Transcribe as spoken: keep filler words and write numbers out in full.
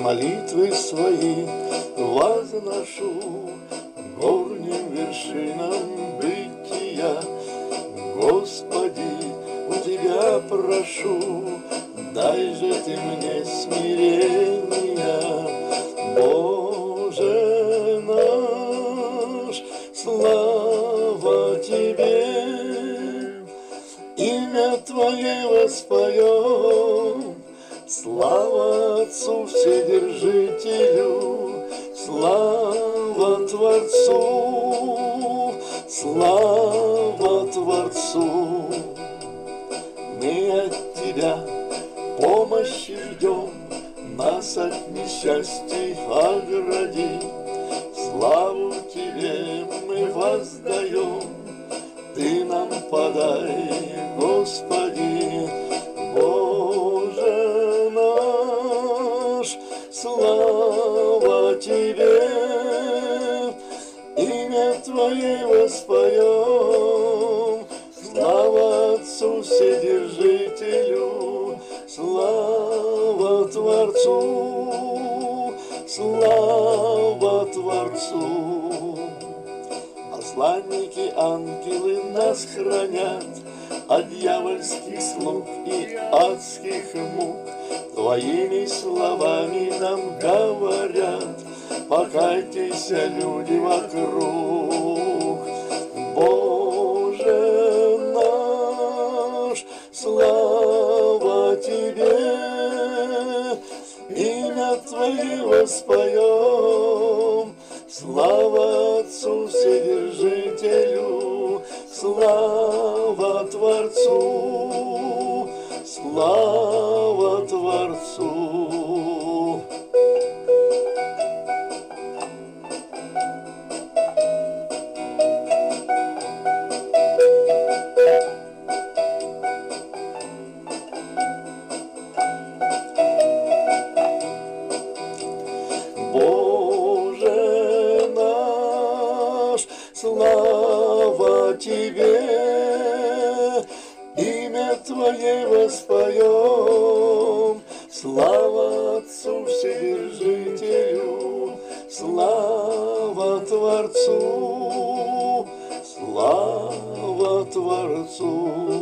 молитвы свои возношу горним вершинам бытия. Господи, у Тебя прошу, дай же Ты мне смирения. Боже наш, слава Тебе, имя Твое воспоем. Слава Отцу Вседержителю, слава Творцу, слава Творцу. Мы от Тебя помощи ждем, нас от несчастий огради. Славу Тебе мы воздаем, Ты нам подай, Господи. Боже наш, слава Тебе, имя Твое воспоем. Слава Отцу Вседержителю, слава Творцу, слава Творцу. Посланники, ангелы нас хранят от дьявольских слуг и адских мук. Твоими словами нам говорят: покайтесь, люди вокруг. Боже наш, слава Тебе, имя Твое воспоем. Слава Отцу Вседержителю, слава Творцу, слава Творцу. Боже наш, слава Тебе, имя Твое воспоем. Слава Отцу Вседержителю, слава Творцу, слава Творцу.